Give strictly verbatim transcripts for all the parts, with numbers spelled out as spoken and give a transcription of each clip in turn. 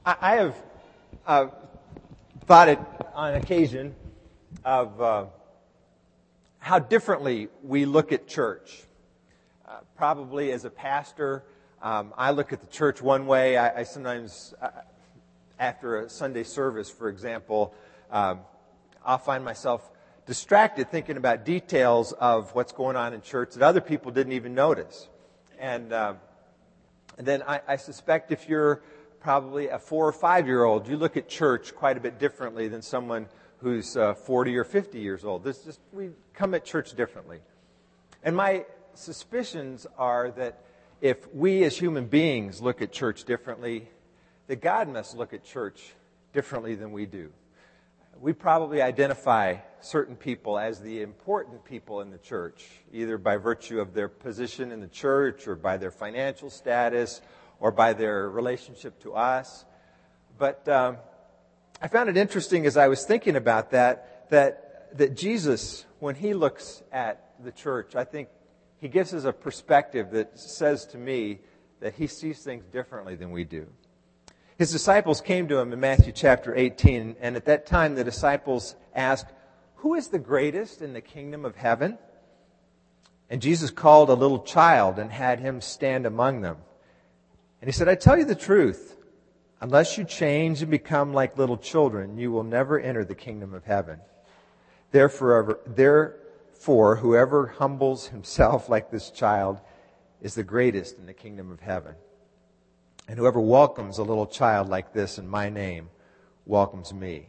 I, I have uh, thought it on occasion of uh, how differently we look at church. Uh, probably as a pastor, um, I look at the church one way. I, I sometimes, uh, after a Sunday service, for example, um, I'll find myself distracted thinking about details of what's going on in church that other people didn't even notice. And, uh, and then I, I suspect if you're probably a four or five-year-old, you look at church quite a bit differently than someone who's uh, forty or fifty years old. This just we come at church differently. And my suspicions are that if we as human beings look at church differently, that God must look at church differently than we do. We probably identify certain people as the important people in the church, either by virtue of their position in the church or by their financial status or by their relationship to us. But um, I found it interesting as I was thinking about that, that, that Jesus, when he looks at the church, I think he gives us a perspective that says to me that he sees things differently than we do. His disciples came to him in Matthew chapter eighteen, and at that time the disciples asked, "Who is the greatest in the kingdom of heaven?" And Jesus called a little child and had him stand among them. And he said, "I tell you the truth, unless you change and become like little children, you will never enter the kingdom of heaven. Therefore, therefore whoever humbles himself like this child is the greatest in the kingdom of heaven. And whoever welcomes a little child like this in my name welcomes me."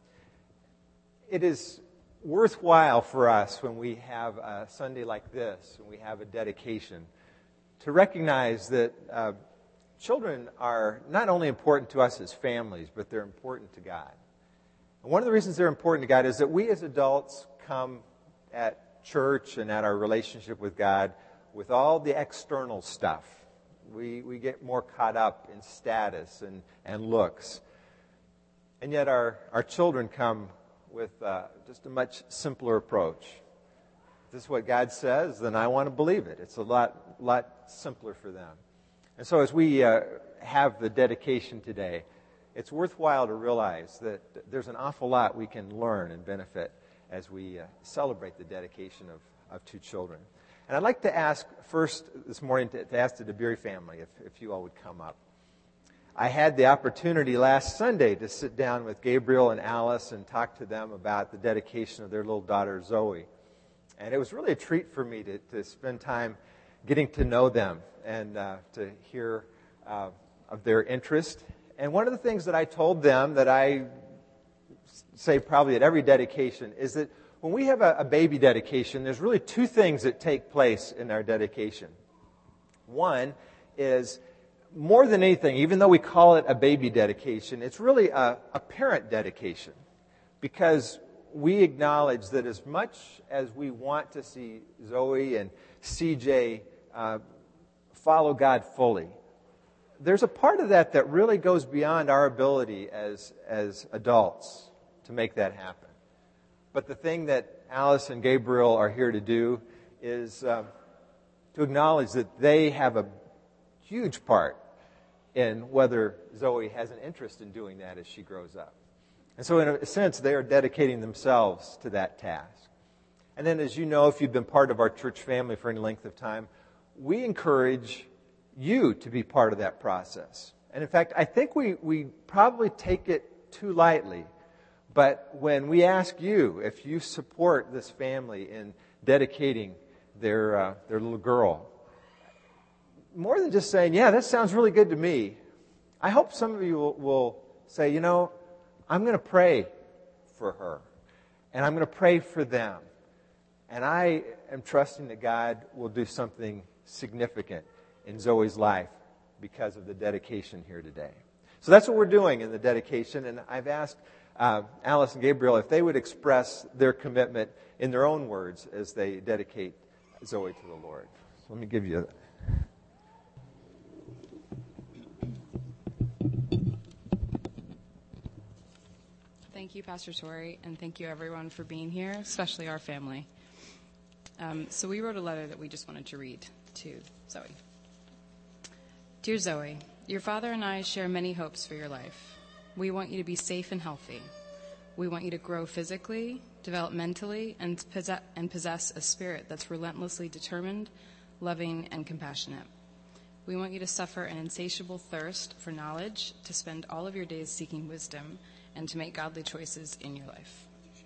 It is worthwhile for us when we have a Sunday like this, and we have a dedication, to recognize that uh, children are not only important to us as families, but they're important to God. And one of the reasons they're important to God is that we as adults come at church and at our relationship with God with all the external stuff. We we get more caught up in status and, and looks. And yet our, our children come with uh, just a much simpler approach. If this is what God says, then I want to believe it. It's a lot, lot simpler for them. And so as we uh, have the dedication today, it's worthwhile to realize that there's an awful lot we can learn and benefit as we uh, celebrate the dedication of, of two children. And I'd like to ask first this morning to, to ask the DeBeery family if, if you all would come up. I had the opportunity last Sunday to sit down with Gabriel and Alice and talk to them about the dedication of their little daughter Zoe. And it was really a treat for me to, to spend time getting to know them and uh, to hear uh, of their interest. And one of the things that I told them that I say probably at every dedication is that when we have a, a baby dedication, there's really two things that take place in our dedication. One is, more than anything, even though we call it a baby dedication, it's really a, a parent dedication, because we acknowledge that as much as we want to see Zoe and C J uh, follow God fully, there's a part of that that really goes beyond our ability as, as adults to make that happen. But the thing that Alice and Gabriel are here to do is uh, to acknowledge that they have a huge part in whether Zoe has an interest in doing that as she grows up. And so in a sense, they are dedicating themselves to that task. And then, as you know, if you've been part of our church family for any length of time, we encourage you to be part of that process. And in fact, I think we, we probably take it too lightly. But when we ask you if you support this family in dedicating their uh, their little girl, more than just saying, "Yeah, that sounds really good to me," I hope some of you will, will say, "You know, I'm going to pray for her, and I'm going to pray for them, and I am trusting that God will do something significant in Zoe's life because of the dedication here today." So that's what we're doing in the dedication, and I've asked Uh, Alice and Gabriel, if they would express their commitment in their own words as they dedicate Zoe to the Lord. So let me give you that. Thank you, Pastor Torrey, and thank you, everyone, for being here, especially our family. Um, so we wrote a letter that we just wanted to read to Zoe. Dear Zoe, Your father and I share many hopes for your life. We want you to be safe and healthy. We want you to grow physically, develop mentally, and possess, and possess a spirit that's relentlessly determined, loving, and compassionate. We want you to suffer an insatiable thirst for knowledge, to spend all of your days seeking wisdom, and to make godly choices in your life.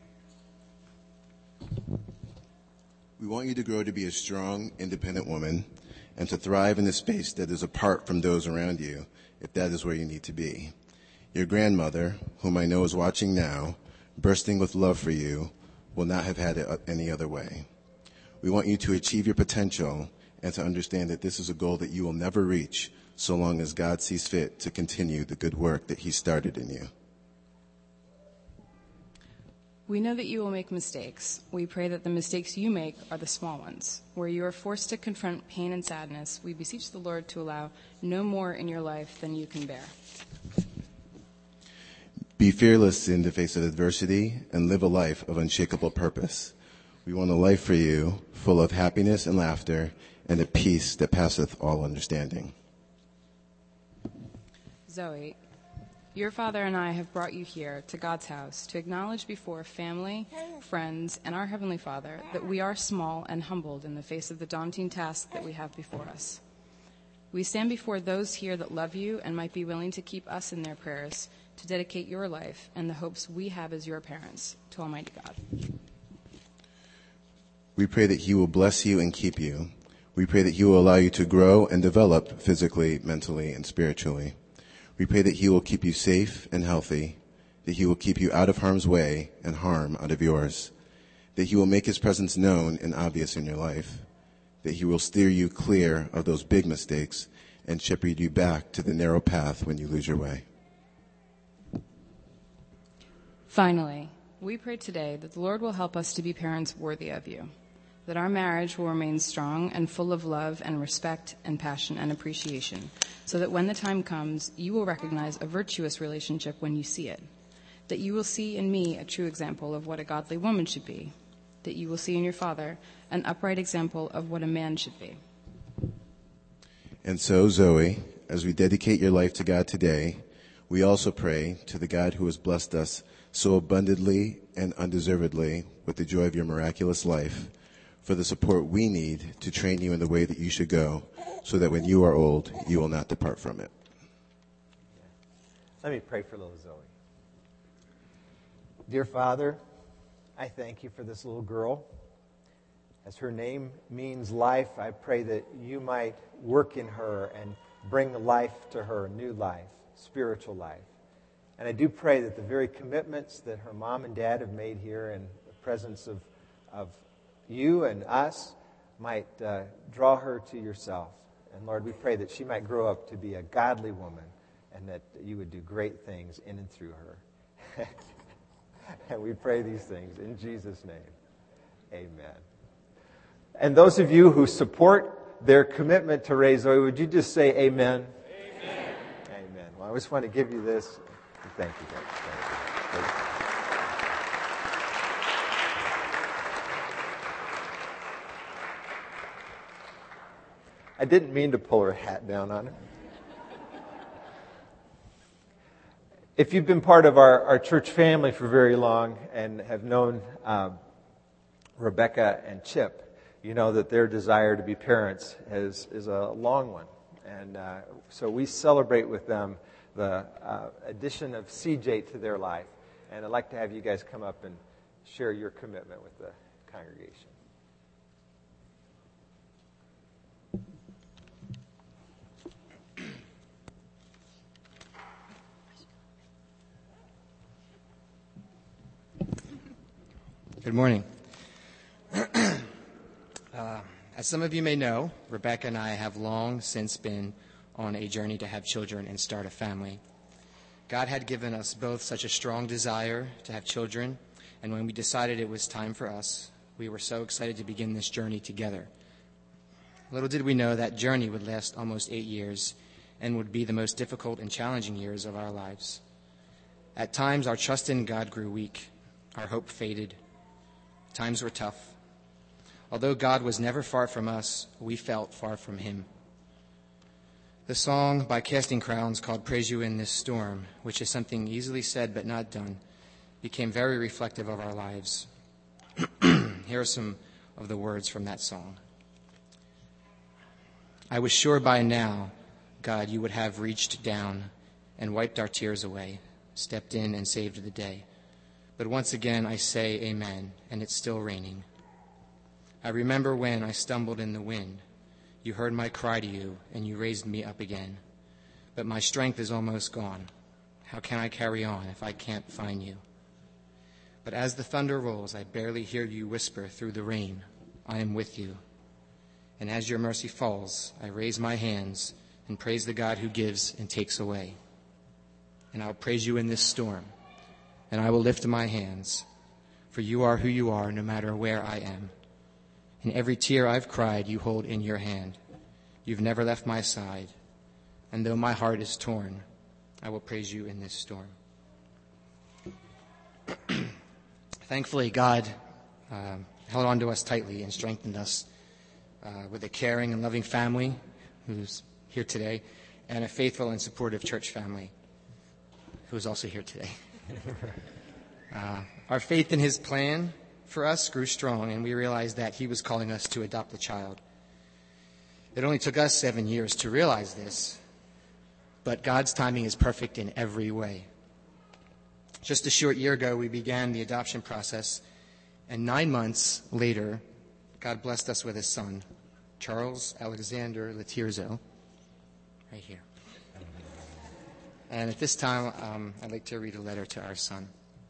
We want you to grow to be a strong, independent woman and to thrive in a space that is apart from those around you, if that is where you need to be. Your grandmother, whom I know is watching now, bursting with love for you, will not have had it any other way. We want you to achieve your potential and to understand that this is a goal that you will never reach so long as God sees fit to continue the good work that he started in you. We know that you will make mistakes. We pray that the mistakes you make are the small ones. Where you are forced to confront pain and sadness, we beseech the Lord to allow no more in your life than you can bear. Be fearless in the face of adversity and live a life of unshakable purpose. We want a life for you full of happiness and laughter and a peace that passeth all understanding. Zoe, your father and I have brought you here to God's house to acknowledge before family, friends, and our Heavenly Father that we are small and humbled in the face of the daunting task that we have before us. We stand before those here that love you and might be willing to keep us in their prayers to dedicate your life and the hopes we have as your parents to Almighty God. We pray that he will bless you and keep you. We pray that he will allow you to grow and develop physically, mentally, and spiritually. We pray that he will keep you safe and healthy, that he will keep you out of harm's way and harm out of yours, that he will make his presence known and obvious in your life, that he will steer you clear of those big mistakes and shepherd you back to the narrow path when you lose your way. Finally, we pray today that the Lord will help us to be parents worthy of you, that our marriage will remain strong and full of love and respect and passion and appreciation, so that when the time comes, you will recognize a virtuous relationship when you see it, that you will see in me a true example of what a godly woman should be, that you will see in your father an upright example of what a man should be. And so, Zoe, as we dedicate your life to God today, we also pray to the God who has blessed us so abundantly and undeservedly with the joy of your miraculous life, for the support we need to train you in the way that you should go, so that when you are old, you will not depart from it. Let me pray for little Zoe. Dear Father, I thank you for this little girl. As her name means life, I pray that you might work in her and bring life to her, new life, spiritual life. And I do pray that the very commitments that her mom and dad have made here in the presence of, of you and us might uh, draw her to yourself. And Lord, we pray that she might grow up to be a godly woman and that you would do great things in and through her. And we pray these things in Jesus' name. Amen. And those of you who support their commitment to raise Zoe, would you just say amen? Amen. Amen. Well, I just want to give you this. Thank you, guys. Thank you. I didn't mean to pull her hat down on her. If you've been part of our, our church family for very long and have known um, Rebecca and Chip, you know that their desire to be parents is, is a long one. And uh, so we celebrate with them the uh, addition of C J to their life. And I'd like to have you guys come up and share your commitment with the congregation. Good morning. uh, as some of you may know, Rebecca and I have long since been on a journey to have children and start a family. God had given us both such a strong desire to have children, and when we decided it was time for us, we were so excited to begin this journey together. Little did we know that journey would last almost eight years and would be the most difficult and challenging years of our lives. At times, our trust in God grew weak. Our hope faded. Times were tough. Although God was never far from us, we felt far from him. The song by Casting Crowns called Praise You in This Storm, which is something easily said but not done, became very reflective of our lives. Here are some of the words from that song. I was sure by now, God, you would have reached down and wiped our tears away, stepped in and saved the day. But once again I say amen, and it's still raining. I remember when I stumbled in the wind. You heard my cry to you, and you raised me up again. But my strength is almost gone. How can I carry on if I can't find you? But as the thunder rolls, I barely hear you whisper through the rain, I am with you. And as your mercy falls, I raise my hands and praise the God who gives and takes away. And I'll praise you in this storm, and I will lift my hands, for you are who you are no matter where I am. And every tear I've cried, you hold in your hand. You've never left my side. And though my heart is torn, I will praise you in this storm. Thankfully, God uh, held on to us tightly and strengthened us uh, with a caring and loving family who's here today, and a faithful and supportive church family who is also here today. uh, our faith in his plan for us grew strong, and we realized that he was calling us to adopt a child. It only took us seven years to realize this, but God's timing is perfect in every way. Just a short year ago, we began the adoption process, and nine months later, God blessed us with a son, Charles Alexander Latirzo, right here. And at this time, um, I'd like to read a letter to our son.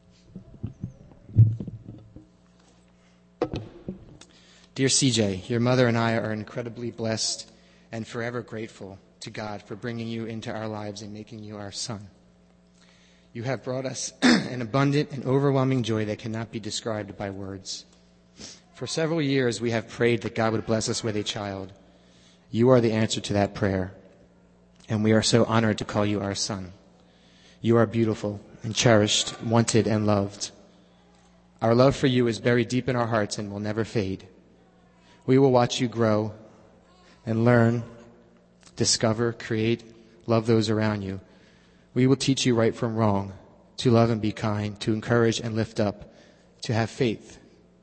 Dear C J, your mother and I are incredibly blessed and forever grateful to God for bringing you into our lives and making you our son. You have brought us an abundant and overwhelming joy that cannot be described by words. For several years, we have prayed that God would bless us with a child. You are the answer to that prayer, and we are so honored to call you our son. You are beautiful and cherished, wanted and loved. Our love for you is buried deep in our hearts and will never fade. We will watch you grow and learn, discover, create, love those around you. We will teach you right from wrong, to love and be kind, to encourage and lift up, to have faith.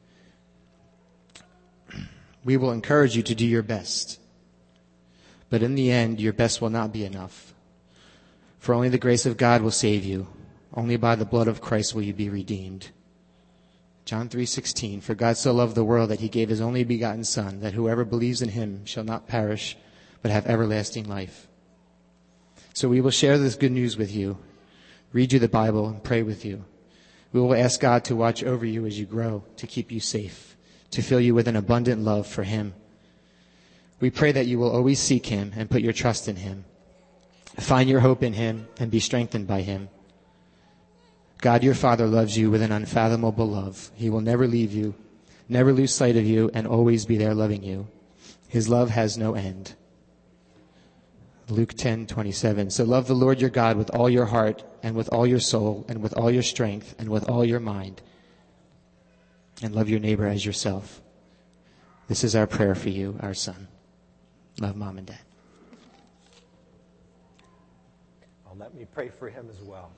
We will encourage you to do your best. But in the end, your best will not be enough. For only the grace of God will save you. Only by the blood of Christ will you be redeemed. John three sixteen, for God so loved the world that he gave his only begotten Son, that whoever believes in him shall not perish, but have everlasting life. So we will share this good news with you, read you the Bible, and pray with you. We will ask God to watch over you as you grow, to keep you safe, to fill you with an abundant love for him. We pray that you will always seek him and put your trust in him. Find your hope in him and be strengthened by him. God, your Father, loves you with an unfathomable love. He will never leave you, never lose sight of you, and always be there loving you. His love has no end. Luke ten twenty-seven. So love the Lord your God with all your heart and with all your soul and with all your strength and with all your mind. And love your neighbor as yourself. This is our prayer for you, our son. Love mom and dad. Well, let me pray for him as well.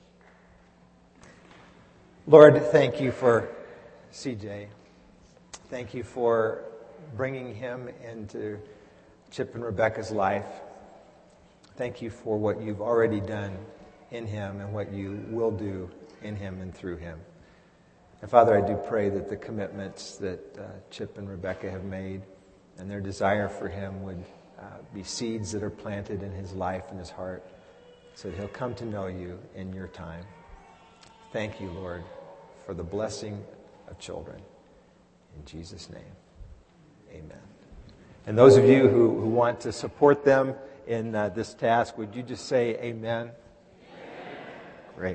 Lord, thank you for C J. Thank you for bringing him into Chip and Rebecca's life. Thank you for what you've already done in him and what you will do in him and through him. And Father, I do pray that the commitments that uh, Chip and Rebecca have made and their desire for him would uh, be seeds that are planted in his life and his heart so that he'll come to know you in your time. Thank you, Lord, for the blessing of children. In Jesus' name, amen. And those of you who, who want to support them in uh, this task, would you just say amen? Amen. Great.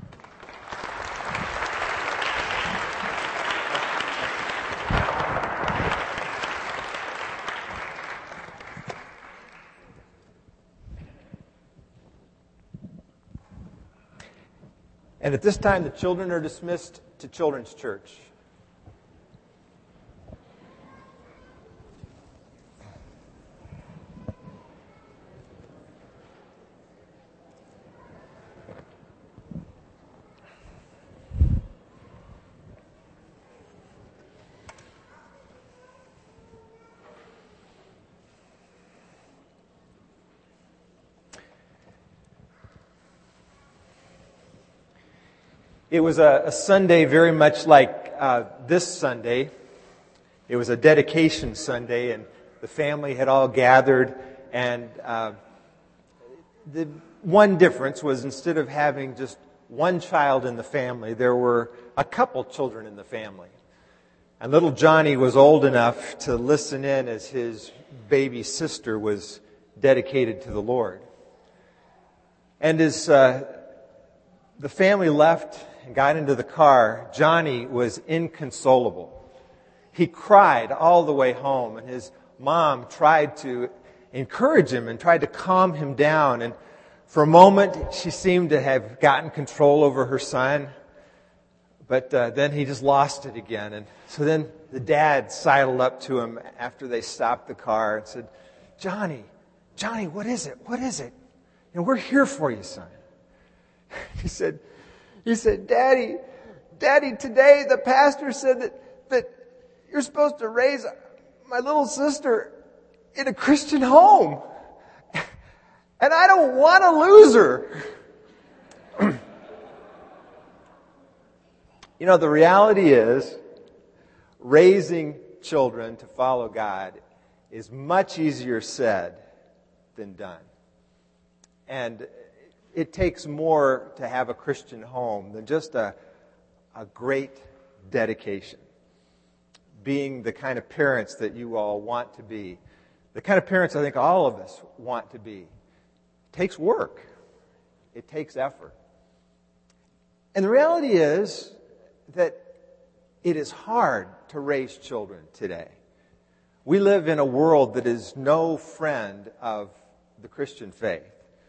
And at this time, the children are dismissed to Children's Church. It was a, a Sunday very much like uh, this Sunday. It was a dedication Sunday, and the family had all gathered. And uh, the one difference was, instead of having just one child in the family, there were a couple children in the family. And little Johnny was old enough to listen in as his baby sister was dedicated to the Lord. And as uh, the family left and got into the car, Johnny was inconsolable. He cried all the way home, and his mom tried to encourage him and tried to calm him down. And for a moment, she seemed to have gotten control over her son, but uh, then he just lost it again. And so then the dad sidled up to him after they stopped the car and said, Johnny, Johnny, what is it? What is it? You know, we're here for you, son. He said, he said, Daddy, Daddy, today the pastor said that, that you're supposed to raise my little sister in a Christian home. And I don't want to lose her. You know, the reality is, raising children to follow God is much easier said than done. And it takes more to have a Christian home than just a, a great dedication. Being the kind of parents that you all want to be. The kind of parents I think all of us want to be. It takes work. It takes effort. And the reality is that it is hard to raise children today. We live in a world that is no friend of the Christian faith.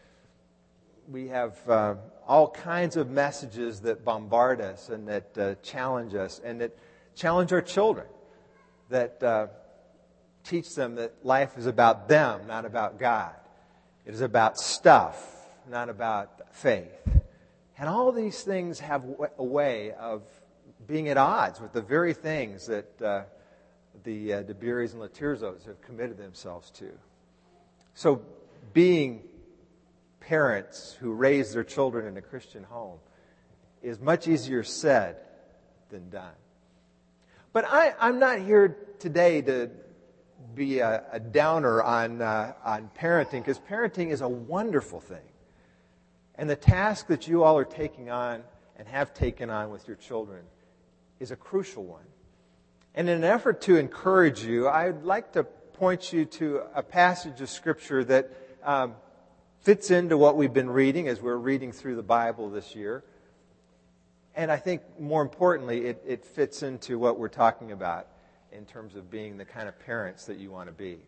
We have uh, all kinds of messages that bombard us and that uh, challenge us and that challenge our children, that uh, teach them that life is about them, not about God. It is about stuff, not about faith. And all these things have a way of being at odds with the very things that uh, the uh, DeBerrys and Latirzos have committed themselves to. So being parents who raise their children in a Christian home is much easier said than done. But I, I'm not here today to be a, a downer on uh, on parenting, because parenting is a wonderful thing. And the task that you all are taking on and have taken on with your children is a crucial one. And in an effort to encourage you, I'd like to point you to a passage of Scripture that um, fits into what we've been reading as we're reading through the Bible this year. And I think more importantly, it, it fits into what we're talking about in terms of being the kind of parents that you want to be.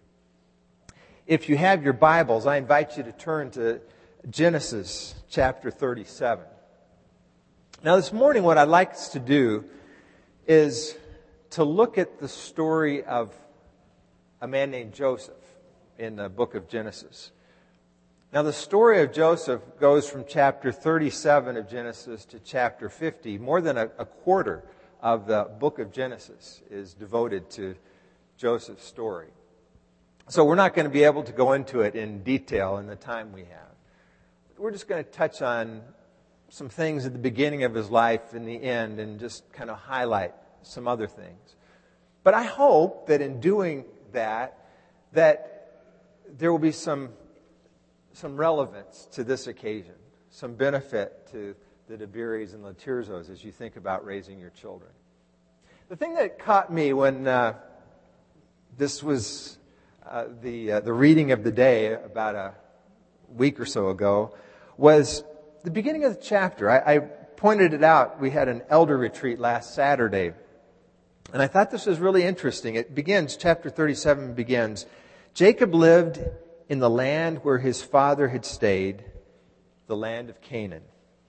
If you have your Bibles, I invite you to turn to Genesis chapter thirty-seven. Now this morning, what I'd like us to do is to look at the story of a man named Joseph in the book of Genesis. Now the story of Joseph goes from chapter thirty-seven of Genesis to chapter fifty. More than a, a quarter of the book of Genesis is devoted to Joseph's story. So we're not going to be able to go into it in detail in the time we have. We're just going to touch on some things at the beginning of his life and the end, and just kind of highlight some other things. But I hope that in doing that, that there will be some some relevance to this occasion, some benefit to the DeBerrys and Latirzos as you think about raising your children. The thing that caught me when uh, this was uh, the uh, the reading of the day about a week or so ago was the beginning of the chapter. I, I pointed it out. We had an elder retreat last Saturday, and I thought this was really interesting. It begins, chapter thirty-seven begins, Jacob lived in the land where his father had stayed, the land of Canaan.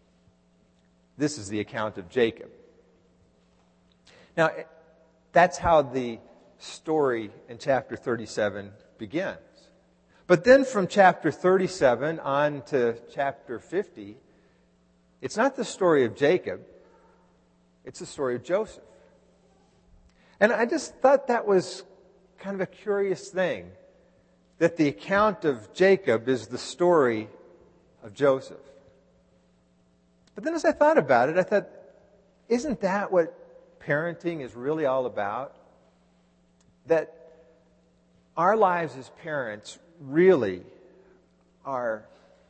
This is the account of Jacob. Now, that's how the story in chapter thirty-seven begins. But then from chapter thirty-seven on to chapter fifty, it's not the story of Jacob, it's the story of Joseph. And I just thought that was kind of a curious thing, that the account of Jacob is the story of Joseph. But then as I thought about it, I thought, isn't that what parenting is really all about? That our lives as parents really are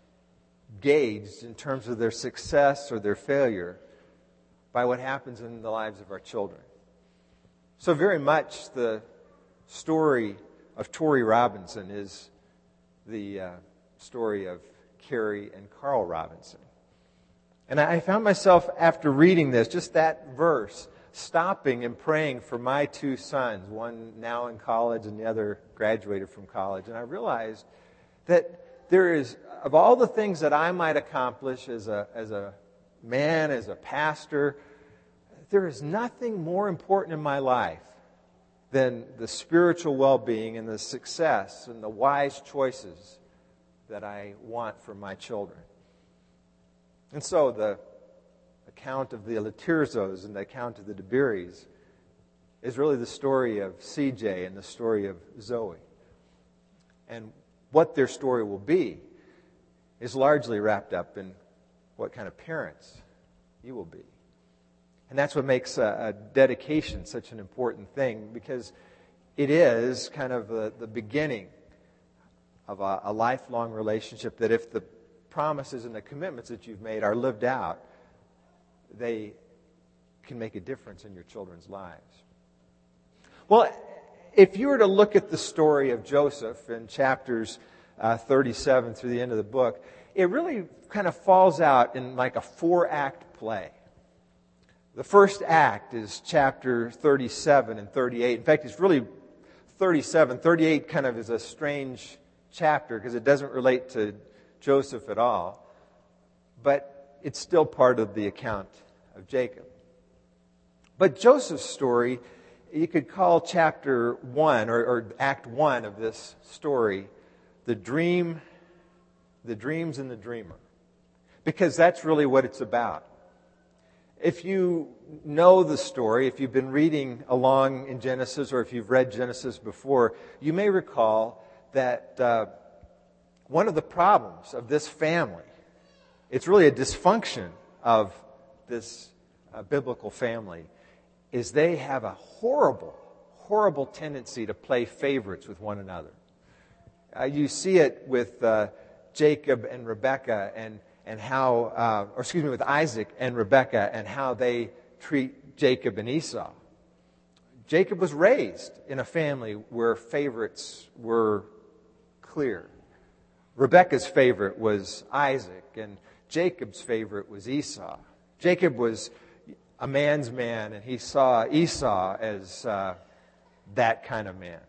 gauged in terms of their success or their failure by what happens in the lives of our children. So very much the story of Tori Robinson is the uh, story of Carrie and Carl Robinson. And I found myself, after reading this, just that verse, stopping and praying for my two sons, one now in college and the other graduated from college. And I realized that there is, of all the things that I might accomplish as a, as a man, as a pastor, there is nothing more important in my life than the spiritual well-being and the success and the wise choices that I want for my children. And so the account of the Latirzos and the account of the DeBerrys is really the story of C J and the story of Zoe. And what their story will be is largely wrapped up in what kind of parents you will be. And that's what makes a, a dedication such an important thing, because it is kind of the, the beginning of a, a lifelong relationship that, if the promises and the commitments that you've made are lived out, they can make a difference in your children's lives. Well, if you were to look at the story of Joseph in chapters uh, thirty-seven through the end of the book, it really kind of falls out in like a four-act play. The first act is chapter thirty-seven and thirty-eight. In fact, it's really thirty-seven. thirty-eight kind of is a strange chapter because it doesn't relate to Joseph at all. But it's still part of the account of Jacob. But Joseph's story, you could call chapter one or, or act one of this story the dream, the dreams and the dreamer. Because that's really what it's about. If you know the story, if you've been reading along in Genesis, or if you've read Genesis before, you may recall that uh, one of the problems of this family, it's really a dysfunction of this uh, biblical family, is they have a horrible, horrible tendency to play favorites with one another. Uh, you see it with uh, Jacob and Rebekah, and and how, uh, or excuse me, with Isaac and Rebekah, and how they treat Jacob and Esau. Jacob was raised in a family where favorites were clear. Rebekah's favorite was Isaac, and Jacob's favorite was Esau. Jacob was a man's man, and he saw Esau as uh, that kind of man.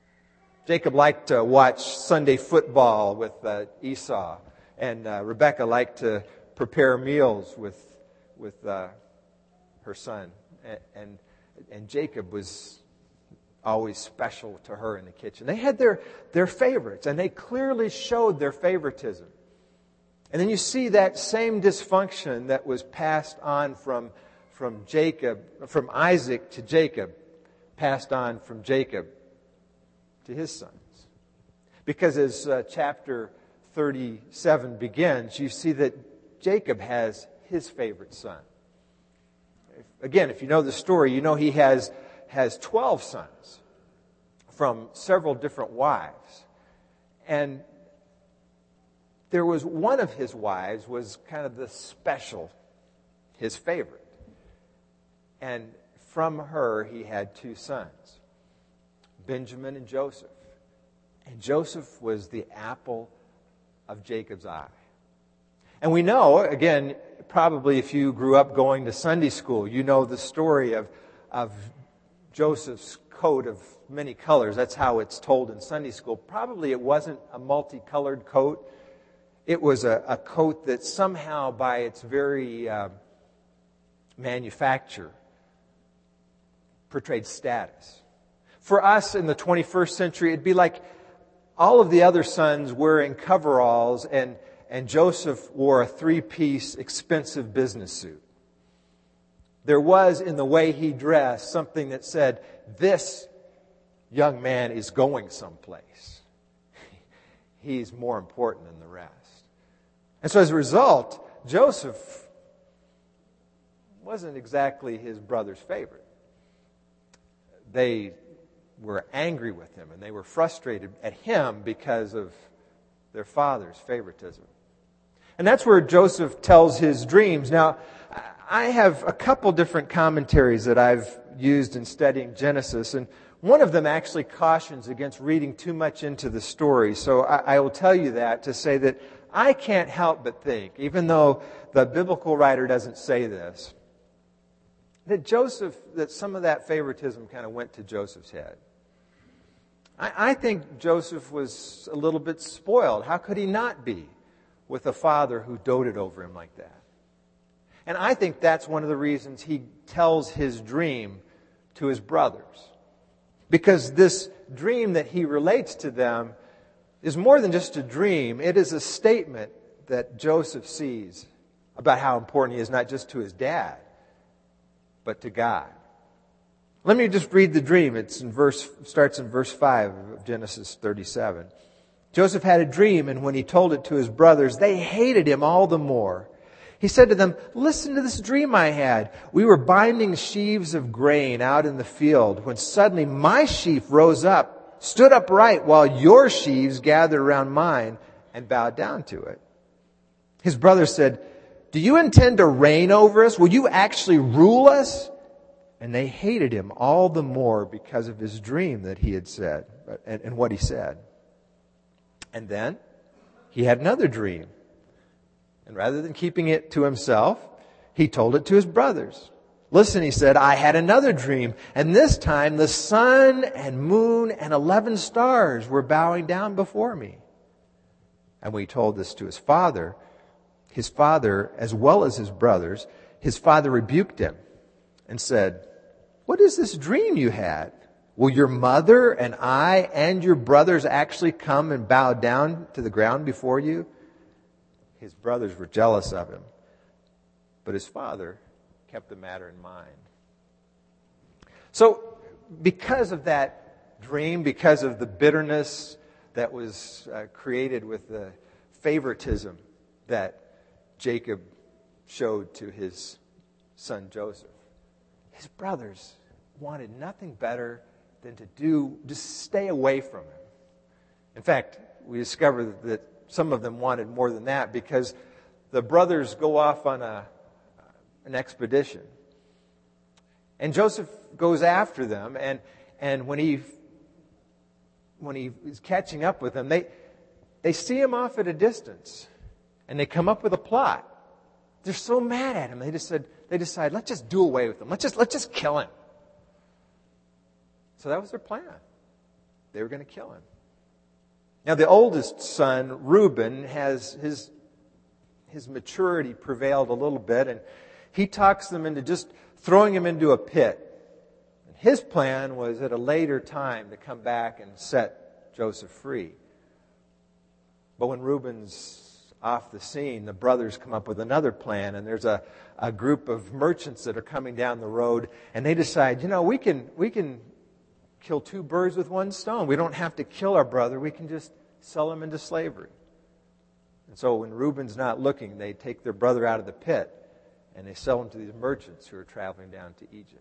Jacob liked to watch Sunday football with uh, Esau, and uh, Rebekah liked to prepare meals with with uh, her son, and, and and Jacob was always special to her in the kitchen. They had their their favorites, and they clearly showed their favoritism. And then you see that same dysfunction that was passed on from from Jacob, from Isaac to Jacob, passed on from Jacob to his sons. Because as uh, chapter thirty-seven begins, you see that Jacob has his favorite son. Again, if you know the story, you know he has, has twelve sons from several different wives. And there was one of his wives was kind of the special, his favorite. And from her, he had two sons, Benjamin and Joseph. And Joseph was the apple of Jacob's eye. And we know, again, probably if you grew up going to Sunday school, you know the story of, of Joseph's coat of many colors. That's how it's told in Sunday school. Probably it wasn't a multicolored coat. It was a, a coat that somehow, by its very uh, manufacture, portrayed status. For us in the twenty-first century, it'd be like all of the other sons wearing coveralls, and, and Joseph wore a three-piece expensive business suit. There was, in the way he dressed, something that said, this young man is going someplace. He's more important than the rest. And so as a result, Joseph wasn't exactly his brother's favorite. They were angry with him, and they were frustrated at him because of their father's favoritism. And that's where Joseph tells his dreams. Now, I have a couple different commentaries that I've used in studying Genesis, and one of them actually cautions against reading too much into the story. So I, I will tell you that to say that I can't help but think, even though the biblical writer doesn't say this, that Joseph, that some of that favoritism kind of went to Joseph's head. I, I think Joseph was a little bit spoiled. How could he not be with a father who doted over him like that? And I think that's one of the reasons he tells his dream to his brothers. Because this dream that he relates to them is more than just a dream. It is a statement that Joseph sees about how important he is, not just to his dad, but to God. Let me just read the dream. It's in verse, starts in verse five of Genesis thirty-seven. Joseph had a dream, and when he told it to his brothers, they hated him all the more. He said to them, "Listen to this dream I had. We were binding sheaves of grain out in the field when suddenly my sheaf rose up, stood upright while your sheaves gathered around mine and bowed down to it." His brothers said, "Do you intend to reign over us? Will you actually rule us?" And they hated him all the more because of his dream that he had said and, and what he said. And then he had another dream. And rather than keeping it to himself, he told it to his brothers. "Listen," he said, "I had another dream. And this time the sun and moon and eleven stars were bowing down before me." And when he told this to his father, his father, as well as his brothers, his father rebuked him and said, "What is this dream you had? Will your mother and I and your brothers actually come and bow down to the ground before you?" His brothers were jealous of him, but his father kept the matter in mind. So, because of that dream, because of the bitterness that was uh, created with the favoritism that Jacob showed to his son Joseph, his brothers wanted nothing better than to do, just stay away from him. In fact, we discover that some of them wanted more than that, because the brothers go off on a, an expedition. And Joseph goes after them, and, and when he when he is catching up with them, they, they see him off at a distance, and they come up with a plot. They're so mad at him, they just said, they decide, let's just do away with him. Let's just, let's just kill him. So that was their plan. They were going to kill him. Now, the oldest son, Reuben, has his, his maturity prevailed a little bit, and he talks them into just throwing him into a pit. And his plan was at a later time to come back and set Joseph free. But when Reuben's off the scene, the brothers come up with another plan, and there's a, a group of merchants that are coming down the road, and they decide, you know, we can we can kill two birds with one stone. We don't have to kill our brother. We can just sell him into slavery. And so when Reuben's not looking, they take their brother out of the pit and they sell him to these merchants who are traveling down to Egypt.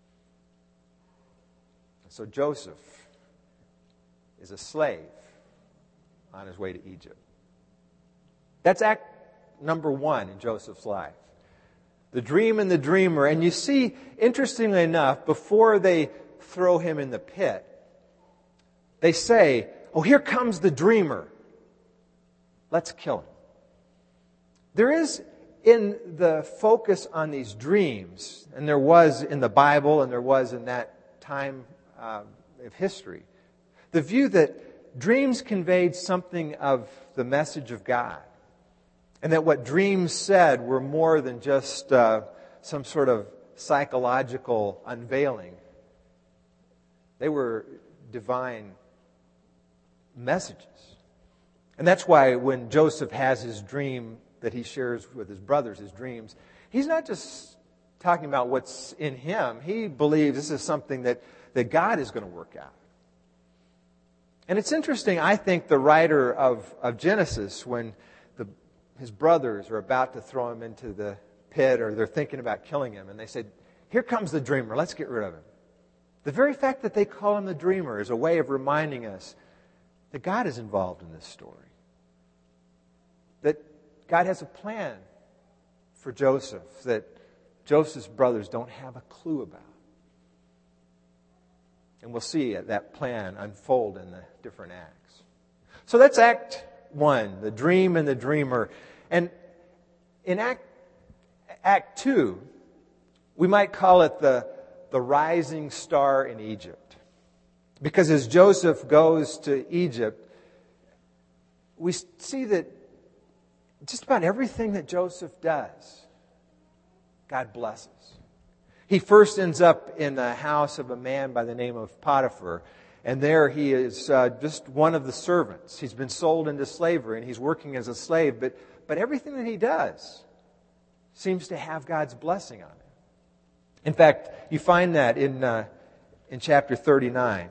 So Joseph is a slave on his way to Egypt. That's act number one in Joseph's life. The dream and the dreamer. And you see, interestingly enough, before they throw him in the pit, they say, "Oh, here comes the dreamer. Let's kill him." There is in the focus on these dreams, and there was in the Bible and there was in that time uh, of history, the view that dreams conveyed something of the message of God, and that what dreams said were more than just uh, some sort of psychological unveiling. They were divine messages. And that's why when Joseph has his dream that he shares with his brothers, his dreams, he's not just talking about what's in him. He believes this is something that, that God is going to work out. And it's interesting, I think, the writer of, of Genesis, when the, his brothers are about to throw him into the pit, or they're thinking about killing him. And they said, here comes the dreamer. Let's get rid of him. The very fact that they call him the dreamer is a way of reminding us that God is involved in this story. That God has a plan for Joseph that Joseph's brothers don't have a clue about. And we'll see that plan unfold in the different acts. So that's Act One, the dream and the dreamer. And in Act, Act Two, we might call it the, the rising star in Egypt. Because as Joseph goes to Egypt, we see that just about everything that Joseph does, God blesses. He first ends up in the house of a man by the name of Potiphar. And there he is uh, just one of the servants. He's been sold into slavery and he's working as a slave. But, but everything that he does seems to have God's blessing on it. In fact, you find that in, uh, in chapter thirty-nine.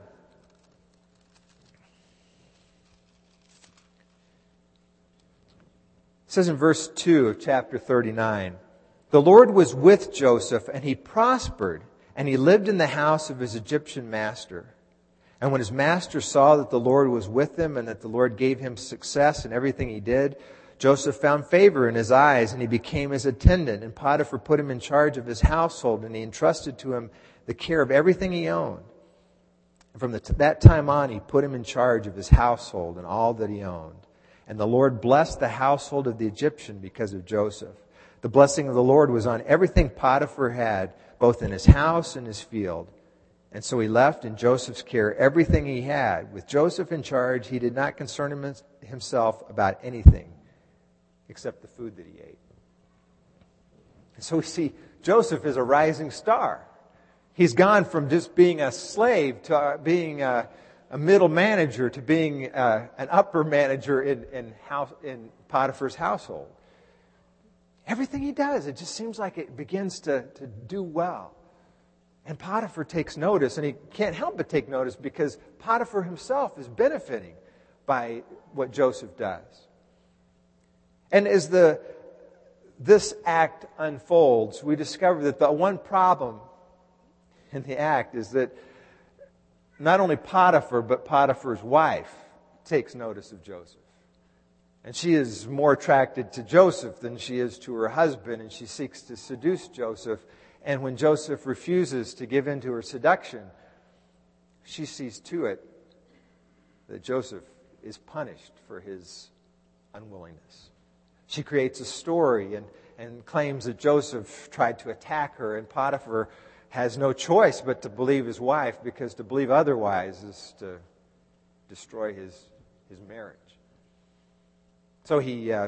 It says in verse two of chapter thirty-nine, the Lord was with Joseph, and he prospered, and he lived in the house of his Egyptian master. And when his master saw that the Lord was with him, and that the Lord gave him success in everything he did, Joseph found favor in his eyes, and he became his attendant. And Potiphar put him in charge of his household, and he entrusted to him the care of everything he owned. And from the t- that time on, he put him in charge of his household and all that he owned. And the Lord blessed the household of the Egyptian because of Joseph. The blessing of the Lord was on everything Potiphar had, both in his house and his field. And so he left in Joseph's care everything he had. With Joseph in charge, he did not concern him, himself about anything except the food that he ate. And so we see Joseph is a rising star. He's gone from just being a slave to uh, being a, a middle manager to being uh, an upper manager in, in, house, in Potiphar's household. Everything he does, it just seems like it begins to, to do well. And Potiphar takes notice, and he can't help but take notice because Potiphar himself is benefiting by what Joseph does. And as the this act unfolds, we discover that the one problem in the act is that not only Potiphar, but Potiphar's wife takes notice of Joseph. And she is more attracted to Joseph than she is to her husband, and she seeks to seduce Joseph. And when Joseph refuses to give in to her seduction, she sees to it that Joseph is punished for his unwillingness. She creates a story and, and claims that Joseph tried to attack her, and Potiphar has no choice but to believe his wife, because to believe otherwise is to destroy his, his marriage. So he uh,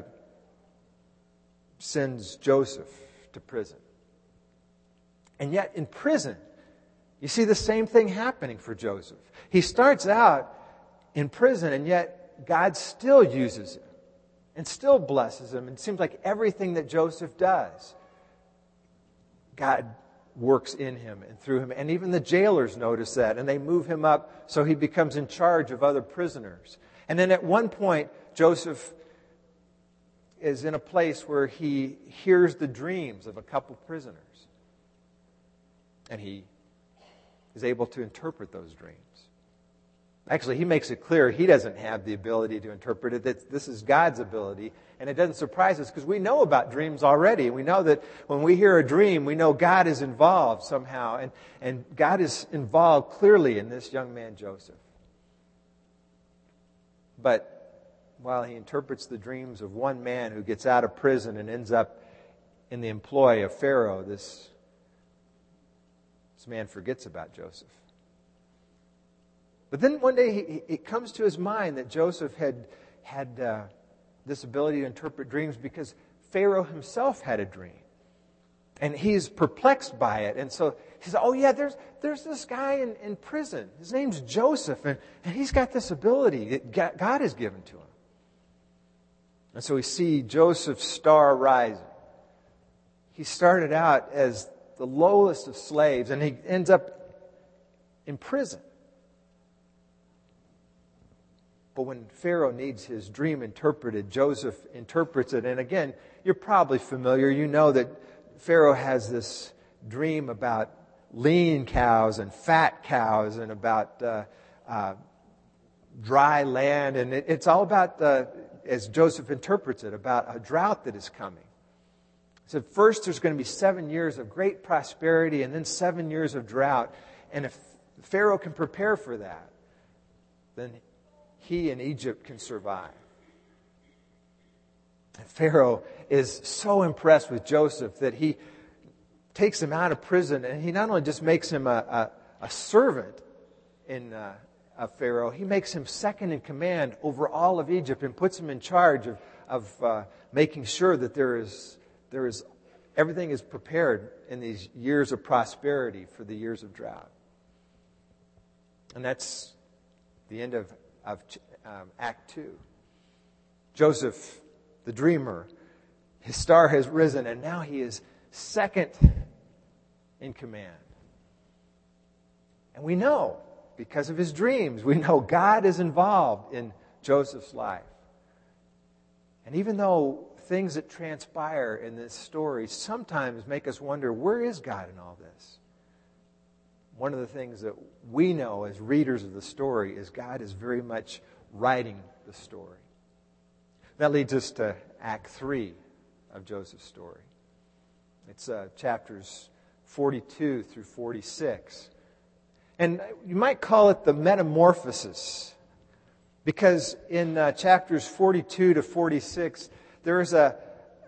sends Joseph to prison. And yet in prison, you see the same thing happening for Joseph. He starts out in prison, and yet God still uses him and still blesses him. And it seems like everything that Joseph does, God works in him and through him. And even the jailers notice that, and they move him up so he becomes in charge of other prisoners. And then at one point, Joseph is in a place where he hears the dreams of a couple prisoners. And he is able to interpret those dreams. Actually, he makes it clear he doesn't have the ability to interpret it, that this is God's ability. And it doesn't surprise us because we know about dreams already. We know that when we hear a dream, we know God is involved somehow. And, and God is involved clearly in this young man, Joseph. But while he interprets the dreams of one man who gets out of prison and ends up in the employ of Pharaoh, this, this man forgets about Joseph. But then one day he, it comes to his mind that Joseph had, had uh, this ability to interpret dreams because Pharaoh himself had a dream. And he's perplexed by it. And so he says, oh yeah, there's there's this guy in, in prison. His name's Joseph. And, and he's got this ability that God has given to him. And so we see Joseph's star rising. He started out as the lowest of slaves, and he ends up in prison. But when Pharaoh needs his dream interpreted, Joseph interprets it. And again, you're probably familiar. You know that Pharaoh has this dream about lean cows and fat cows and about uh, uh, dry land. And it, it's all about, the, as Joseph interprets it, about a drought that is coming. He said, first there's going to be seven years of great prosperity and then seven years of drought. And if Pharaoh can prepare for that, then he and Egypt can survive. And Pharaoh is so impressed with Joseph that he takes him out of prison, and he not only just makes him a, a, a servant in uh, of Pharaoh, he makes him second in command over all of Egypt and puts him in charge of, of uh, making sure that there is there is everything is prepared in these years of prosperity for the years of drought. And that's the end of, of um, Act Two. Joseph, the dreamer, his star has risen, and now he is second in command. And we know, because of his dreams, we know God is involved in Joseph's life. And even though things that transpire in this story sometimes make us wonder, where is God in all this? One of the things that we know as readers of the story is God is very much writing the story. That leads us to Act Three of Joseph's story. It's uh, chapters forty-two through forty-six. And you might call it the metamorphosis, because in uh, chapters forty-two to forty-six, there is a,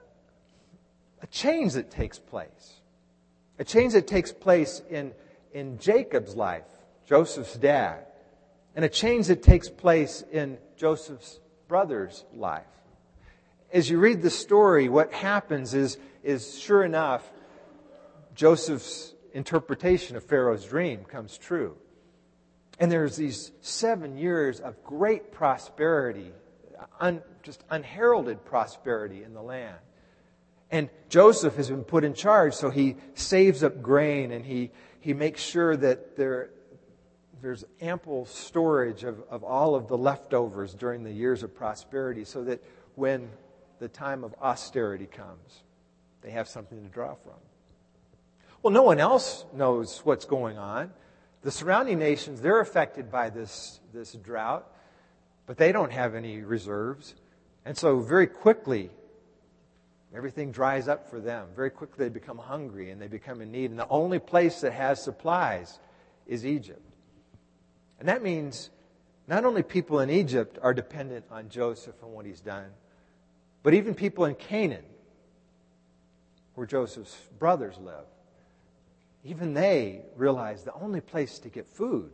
a change that takes place. A change that takes place in, in Jacob's life, Joseph's dad, and a change that takes place in Joseph's brother's life. As you read the story, what happens is, is sure enough, Joseph's interpretation of Pharaoh's dream comes true. And there's these seven years of great prosperity, un, just unheralded prosperity in the land. And Joseph has been put in charge, so he saves up grain and he, he makes sure that there, there's ample storage of, of all of the leftovers during the years of prosperity, so that when the time of austerity comes, they have something to draw from. Well, no one else knows what's going on. The surrounding nations, they're affected by this, this drought, but they don't have any reserves. And so very quickly, everything dries up for them. Very quickly they become hungry and they become in need. And the only place that has supplies is Egypt. And that means not only people in Egypt are dependent on Joseph and what he's done, but even people in Canaan, where Joseph's brothers live, even they realize the only place to get food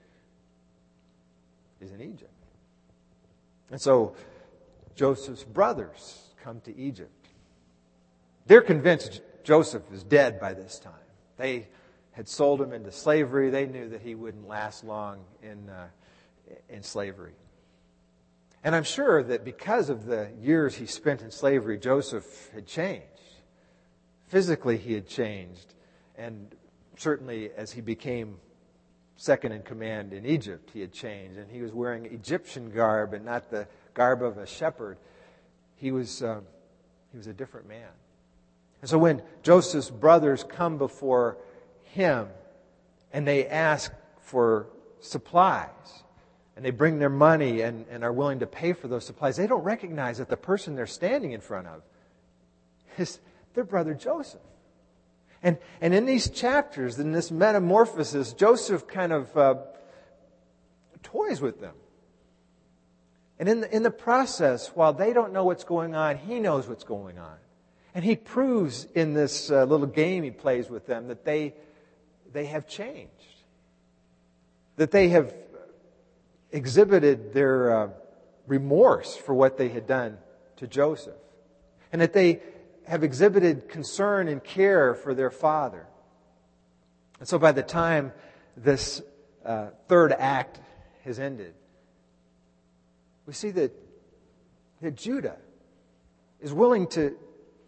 is in Egypt. And so Joseph's brothers come to Egypt. They're convinced Joseph is dead by this time. They had sold him into slavery. They knew that he wouldn't last long in, uh, in slavery. And I'm sure that because of the years he spent in slavery, Joseph had changed. Physically, he had changed. And certainly as he became second in command in Egypt, he had changed. And he was wearing Egyptian garb and not the garb of a shepherd. He was, uh, he was a different man. And so when Joseph's brothers come before him and they ask for supplies, and they bring their money and, and are willing to pay for those supplies, they don't recognize that the person they're standing in front of is their brother Joseph. And, and in these chapters, in this metamorphosis, Joseph kind of uh, toys with them. And in the, in the process, while they don't know what's going on, he knows what's going on. And he proves in this uh, little game he plays with them that they, they have changed. That they have exhibited their uh, remorse for what they had done to Joseph. And that they have exhibited concern and care for their father. And so by the time this uh, third act has ended, we see that, that Judah is willing to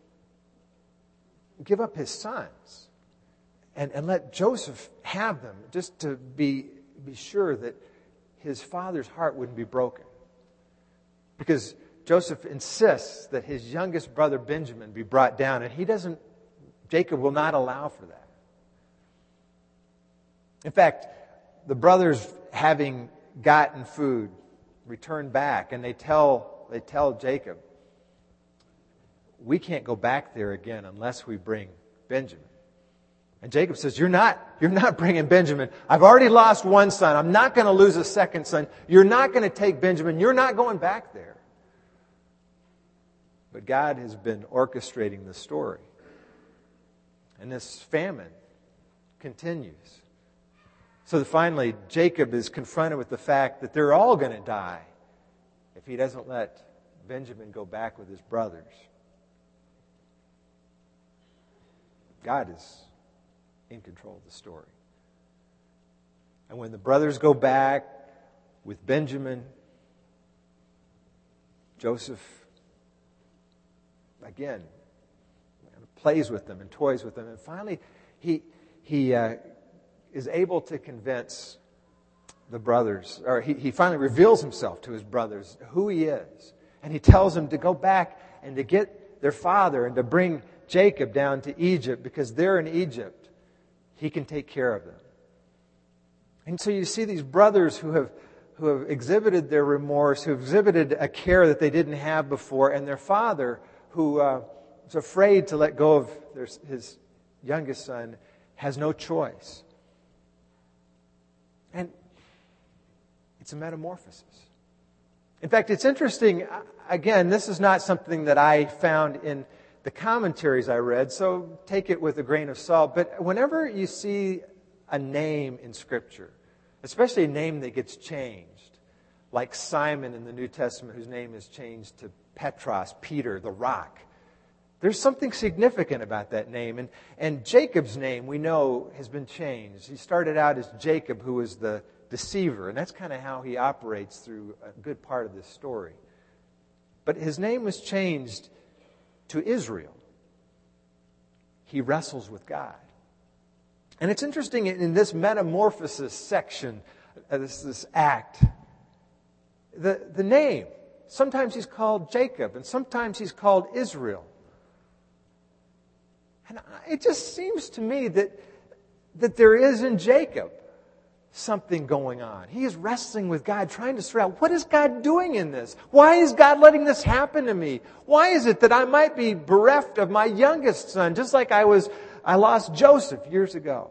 give up his sons and, and let Joseph have them, just to be, be sure that his father's heart wouldn't be broken. Because Joseph insists that his youngest brother Benjamin be brought down, and he doesn't Jacob will not allow for that. In fact, the brothers, having gotten food, return back, and they tell they tell Jacob, we can't go back there again unless we bring Benjamin. And Jacob says, you're not, you're not bringing Benjamin. I've already lost one son. I'm not going to lose a second son. You're not going to take Benjamin. You're not going back there. But God has been orchestrating the story. And this famine continues. So that finally, Jacob is confronted with the fact that they're all going to die if he doesn't let Benjamin go back with his brothers. God is in control of the story. And when the brothers go back with Benjamin, Joseph, again, plays with them and toys with them. And finally, he he uh, is able to convince the brothers, or he, he finally reveals himself to his brothers, who he is. And he tells them to go back and to get their father and to bring Jacob down to Egypt, because they're in Egypt. He can take care of them. And so you see these brothers who have who have exhibited their remorse, who have exhibited a care that they didn't have before, and their father, who uh, is afraid to let go of their, his youngest son, has no choice. And it's a metamorphosis. In fact, it's interesting. Again, this is not something that I found in the commentaries I read, so take it with a grain of salt. But whenever you see a name in Scripture, especially a name that gets changed, like Simon in the New Testament, whose name is changed to Petros, Peter, the rock, there's something significant about that name. And, and Jacob's name, we know, has been changed. He started out as Jacob, who was the deceiver, and that's kind of how he operates through a good part of this story. But his name was changed to Israel. He wrestles with God. And it's interesting, in this metamorphosis section, uh, this, this act, the, the name, sometimes he's called Jacob, and sometimes he's called Israel. And it just seems to me that, that there is in Jacob something going on. He is wrestling with God, trying to sort out, what is God doing in this? Why is God letting this happen to me? Why is it that I might be bereft of my youngest son, just like I was, I lost Joseph years ago?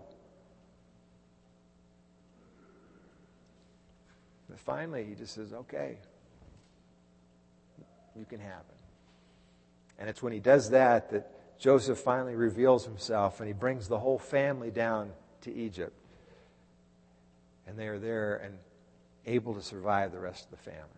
But finally, he just says, okay, you can have it. And it's when he does that that Joseph finally reveals himself, and he brings the whole family down to Egypt. And they are there and able to survive the rest of the famine.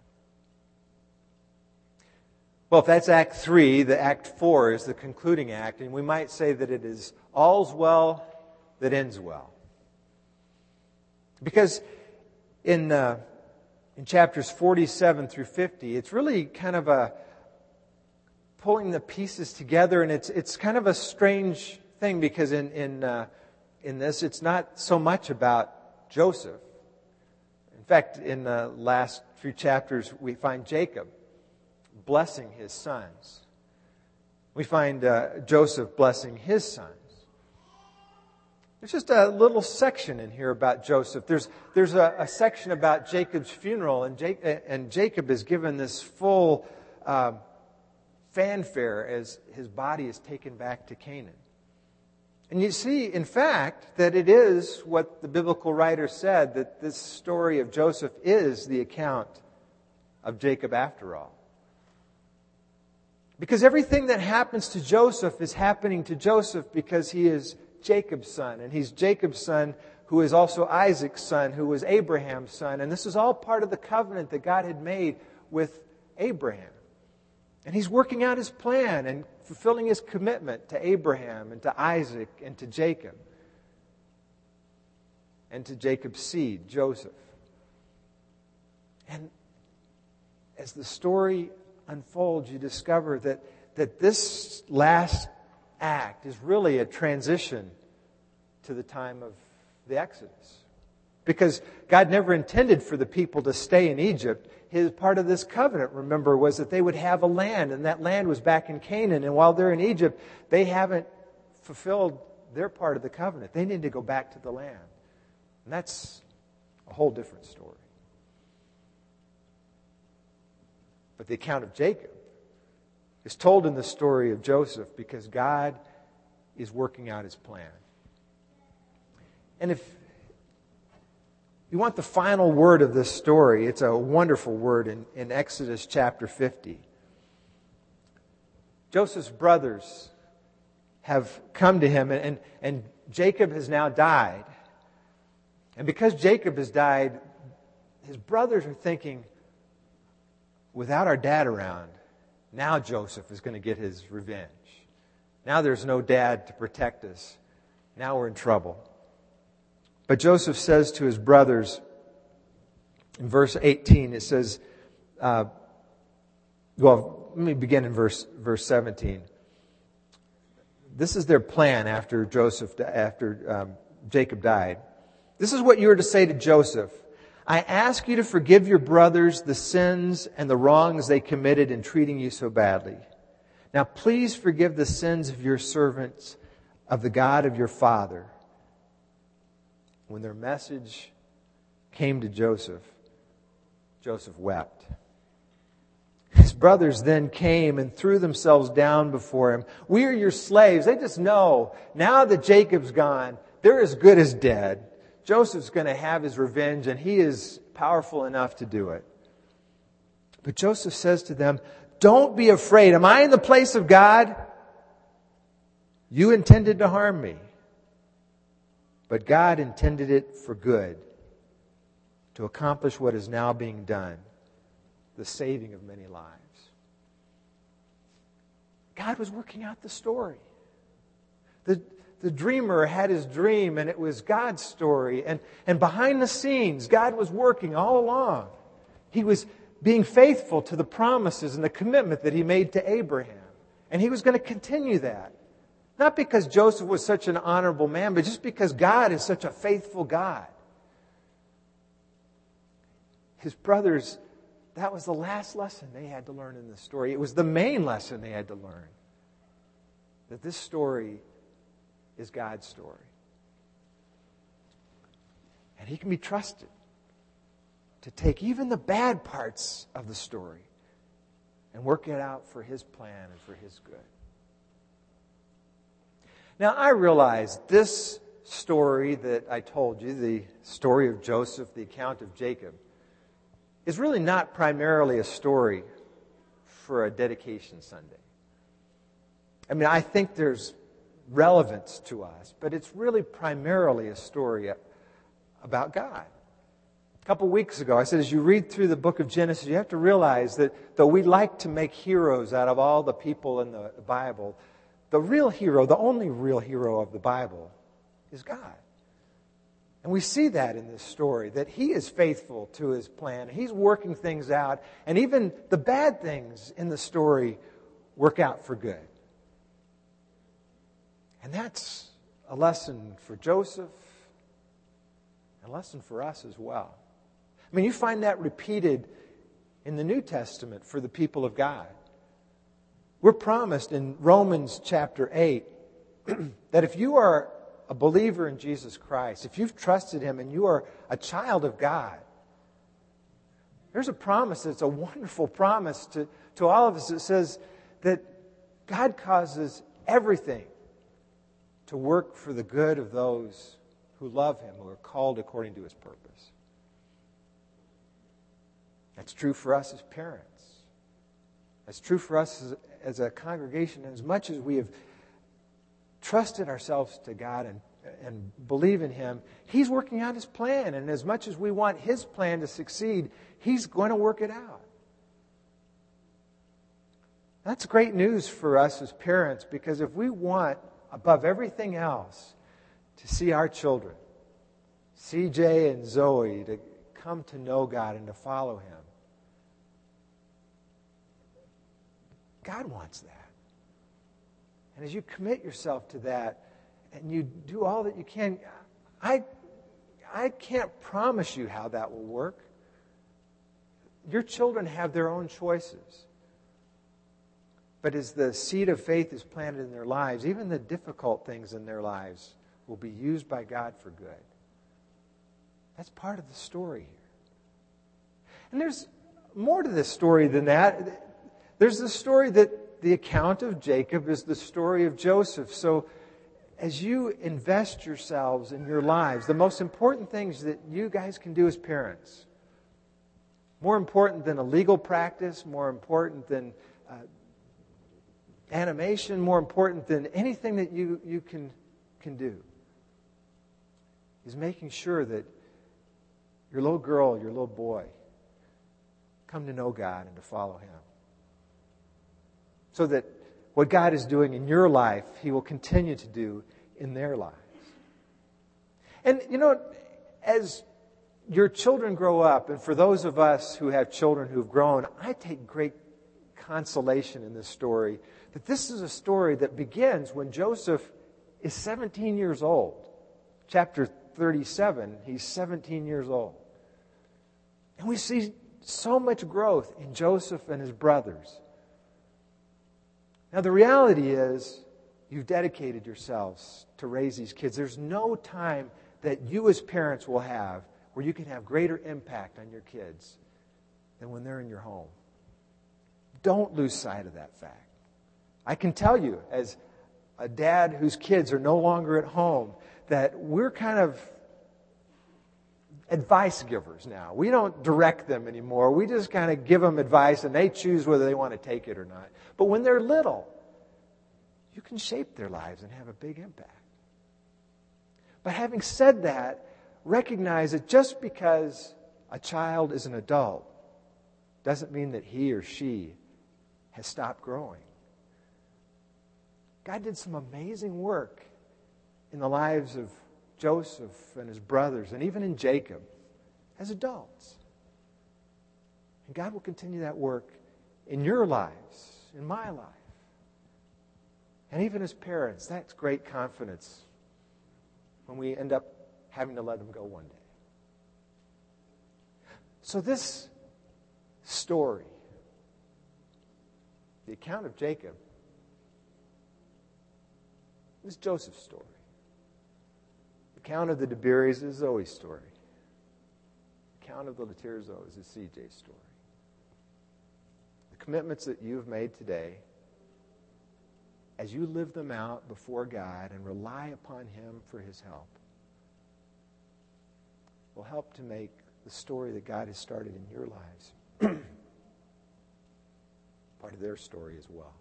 Well, if that's Act three, the Act four is the concluding act, and we might say that it is all's well that ends well. Because in uh, in chapters forty-seven through fifty, it's really kind of a pulling the pieces together, and it's it's kind of a strange thing, because in in uh, in this, it's not so much about Joseph. In fact, in the last few chapters, we find Jacob blessing his sons. We find uh, Joseph blessing his sons. There's just a little section in here about Joseph. There's there's a, a section about Jacob's funeral, and, Jake, and Jacob is given this full uh, fanfare as his body is taken back to Canaan. And you see, in fact, that it is what the biblical writer said, that this story of Joseph is the account of Jacob after all. Because everything that happens to Joseph is happening to Joseph because he is Jacob's son. And he's Jacob's son who is also Isaac's son, who was Abraham's son. And this is all part of the covenant that God had made with Abraham. And he's working out his plan and fulfilling his commitment to Abraham and to Isaac and to Jacob. And to Jacob's seed, Joseph. And as the story unfolds, you discover that, that this last act is really a transition to the time of the Exodus. Because God never intended for the people to stay in Egypt. His part of this covenant, remember, was that they would have a land, and that land was back in Canaan. And while they're in Egypt, they haven't fulfilled their part of the covenant. They needed to go back to the land. And that's a whole different story. But the account of Jacob is told in the story of Joseph because God is working out his plan. And if you want the final word of this story, it's a wonderful word in, in Exodus chapter fifty. Joseph's brothers have come to him, and, and, and Jacob has now died. And because Jacob has died, his brothers are thinking, without our dad around, now Joseph is going to get his revenge. Now there's no dad to protect us. Now we're in trouble. But Joseph says to his brothers, in verse eighteen, it says, uh, well, let me begin in verse verse seventeen. This is their plan after Joseph, after um, Jacob died. This is what you are to say to Joseph. I ask you to forgive your brothers the sins and the wrongs they committed in treating you so badly. Now please forgive the sins of your servants, of the God of your father. When their message came to Joseph, Joseph wept. His brothers then came and threw themselves down before him. We are your slaves. They just know now that Jacob's gone, they're as good as dead. Joseph's going to have his revenge, and he is powerful enough to do it. But Joseph says to them, don't be afraid. Am I in the place of God? You intended to harm me, but God intended it for good, to accomplish what is now being done, the saving of many lives. God was working out the story. The, the dreamer had his dream, and it was God's story. And, and behind the scenes, God was working all along. He was being faithful to the promises and the commitment that he made to Abraham. And he was going to continue that. Not because Joseph was such an honorable man, but just because God is such a faithful God. His brothers, that was the last lesson they had to learn in this story. It was the main lesson they had to learn. That this story is God's story. And he can be trusted to take even the bad parts of the story and work it out for his plan and for his good. Now, I realize this story that I told you, the story of Joseph, the account of Jacob, is really not primarily a story for a dedication Sunday. I mean, I think there's relevance to us, but it's really primarily a story about God. A couple weeks ago, I said, as you read through the book of Genesis, you have to realize that though we like to make heroes out of all the people in the Bible, the real hero, the only real hero of the Bible is God. And we see that in this story, that he is faithful to his plan. He's working things out, and even the bad things in the story work out for good. And that's a lesson for Joseph, a lesson for us as well. I mean, you find that repeated in the New Testament for the people of God. We're promised in Romans chapter eight that if you are a believer in Jesus Christ, if you've trusted him and you are a child of God, there's a promise that's a wonderful promise to, to all of us. It says that God causes everything to work for the good of those who love him, who are called according to his purpose. That's true for us as parents. That's true for us as, as a congregation. And as much as we have trusted ourselves to God and, and believe in him, he's working out his plan. And as much as we want his plan to succeed, he's going to work it out. That's great news for us as parents, because if we want, above everything else, to see our children, C J and Zoe, to come to know God and to follow him, God wants that. And as you commit yourself to that and you do all that you can, I, I can't promise you how that will work. Your children have their own choices. But as the seed of faith is planted in their lives, even the difficult things in their lives will be used by God for good. That's part of the story here. And there's more to this story than that. There's the story that the account of Jacob is the story of Joseph. So as you invest yourselves in your lives, the most important things that you guys can do as parents, more important than a legal practice, more important than uh, animation, more important than anything that you, you can, can do, is making sure that your little girl, your little boy, come to know God and to follow Him. So that what God is doing in your life, He will continue to do in their lives. And, you know, as your children grow up, and for those of us who have children who've grown, I take great consolation in this story, that this is a story that begins when Joseph is seventeen years old. Chapter thirty-seven, he's seventeen years old. And we see so much growth in Joseph and his brothers. Now, the reality is, you've dedicated yourselves to raise these kids. There's no time that you as parents will have where you can have greater impact on your kids than when they're in your home. Don't lose sight of that fact. I can tell you, as a dad whose kids are no longer at home, that we're kind of advice givers now. We don't direct them anymore. We just kind of give them advice and they choose whether they want to take it or not. But when they're little, you can shape their lives and have a big impact. But having said that, recognize that just because a child is an adult doesn't mean that he or she has stopped growing. God did some amazing work in the lives of Joseph and his brothers, and even in Jacob, as adults. And God will continue that work in your lives, in my life. And even as parents, that's great confidence when we end up having to let them go one day. So this story, the account of Jacob, is Joseph's story. The account of the DeBerries is Zoe's story. The account of the Latirzos is C J's story. The commitments that you've made today, as you live them out before God and rely upon Him for His help, will help to make the story that God has started in your lives part of their story as well.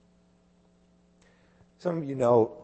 Some of you know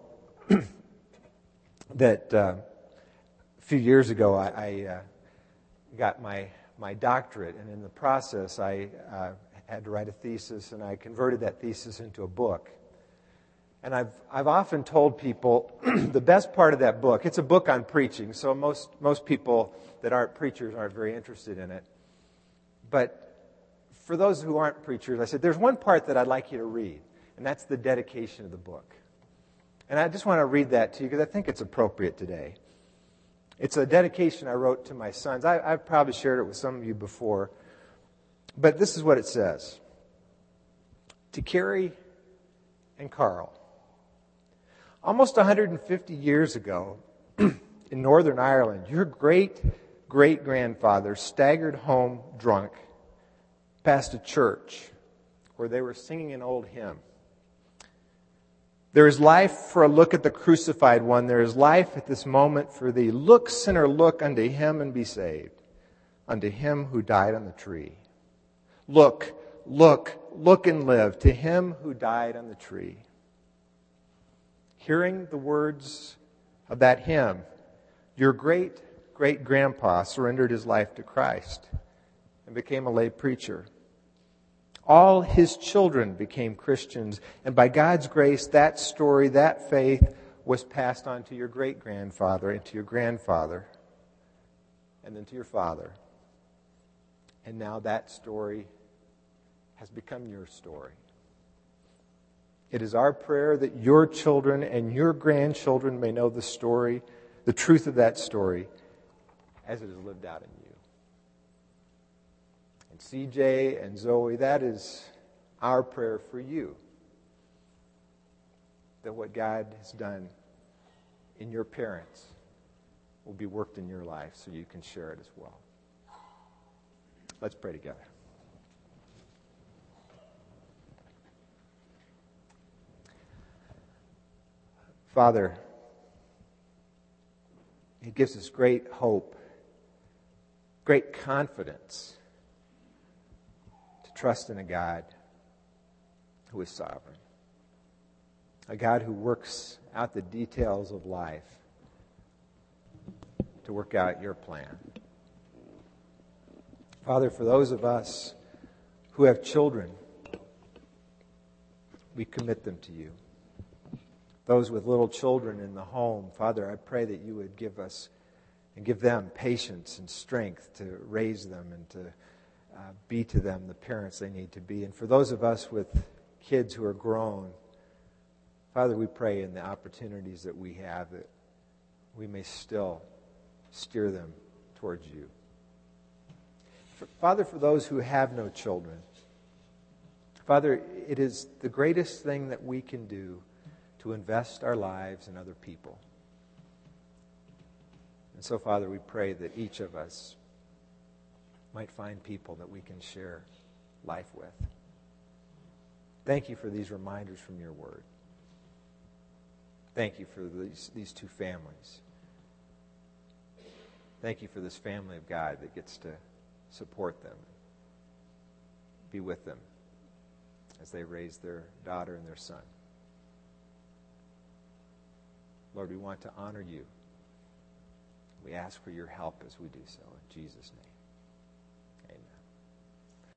that uh, a few years ago I, I uh, got my, my doctorate, and in the process I uh, had to write a thesis, and I converted that thesis into a book. And I've I've often told people the best part of that book, it's a book on preaching, so most most people that aren't preachers aren't very interested in it. But for those who aren't preachers, I said, there's one part that I'd like you to read, and that's the dedication of the book. And I just want to read that to you because I think it's appropriate today. It's a dedication I wrote to my sons. I, I've probably shared it with some of you before, but this is what it says. To Carrie and Carl. Almost one hundred fifty years ago, in Northern Ireland, your great-great-grandfather staggered home drunk past a church where they were singing an old hymn. There is life for a look at the crucified one. There is life at this moment for thee. Look, sinner, look unto Him and be saved, unto Him who died on the tree. Look, look, look and live to Him who died on the tree. Hearing the words of that hymn, your great-great-grandpa surrendered his life to Christ and became a lay preacher. All his children became Christians, and by God's grace, that story, that faith, was passed on to your great-grandfather and to your grandfather, and then to your father. And now that story has become your story. It is our prayer that your children and your grandchildren may know the story, the truth of that story, as it is lived out in you. And C J and Zoe, that is our prayer for you that what God has done in your parents will be worked in your life so you can share it as well. Let's pray together. Father, it gives us great hope, great confidence to trust in a God who is sovereign, a God who works out the details of life to work out your plan. Father, for those of us who have children, we commit them to you. Those with little children in the home, Father, I pray that you would give us and give them patience and strength to raise them and to uh, be to them the parents they need to be. And for those of us with kids who are grown, Father, we pray in the opportunities that we have that we may still steer them towards you. For, Father, for those who have no children, Father, it is the greatest thing that we can do to invest our lives in other people. And so, Father, we pray that each of us might find people that we can share life with. Thank you for these reminders from your word. Thank you for these, these two families. Thank you for this family of God that gets to support them, be with them as they raise their daughter and their son. Lord, we want to honor you. We ask for your help as we do so. In Jesus' name.